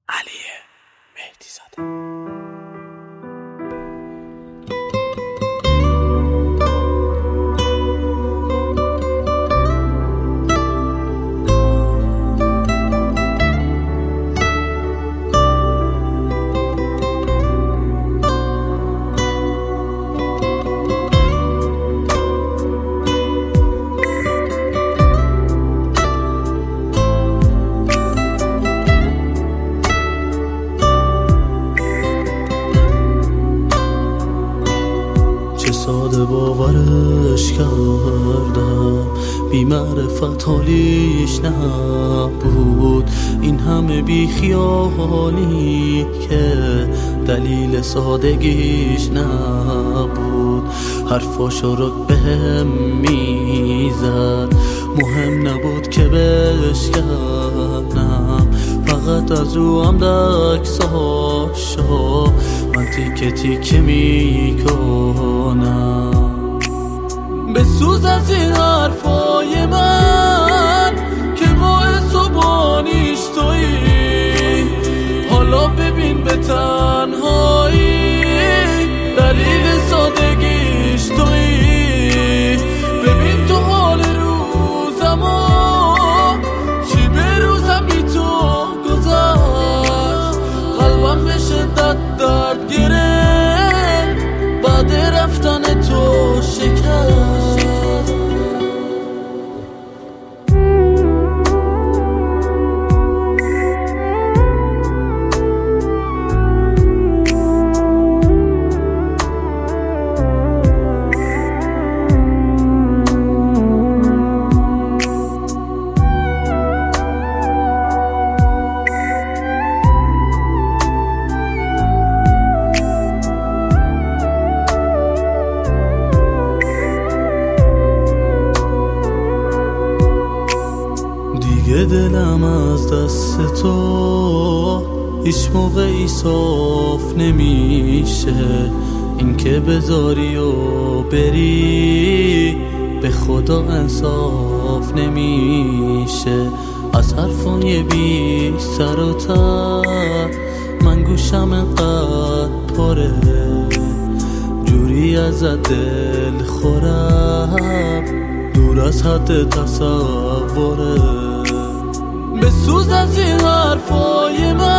علی مهدی زاده. ساده باورش کردم، بی معرفت حالیش نبود. این همه بی خیالی که دلیل سادگیش نبود. حرفاشو رو بهم میزد، مهم نبود که بشکنم. فقط از او هم عکساشو من تیکه تیکه میکنم. بسوز از این حرفای من که باعث و بانیش تویی. حالا ببین به تنهایی دلیل سادگیش تویی. ببین تو حال روزمو چی به روزم بی تو گذشت. قلبم به شدت درد گرفت بعد رفتن تو شکست. دیگه دلم از دست تو هیچ موقعی صاف نمیشه. این که بذاری و بری به خدا انصاف نمیشه. از حرفای بی سر و ته من گوشم انقدر پره، جوری از دل خورم دور از حد تصوره. بسوز از این حرفای من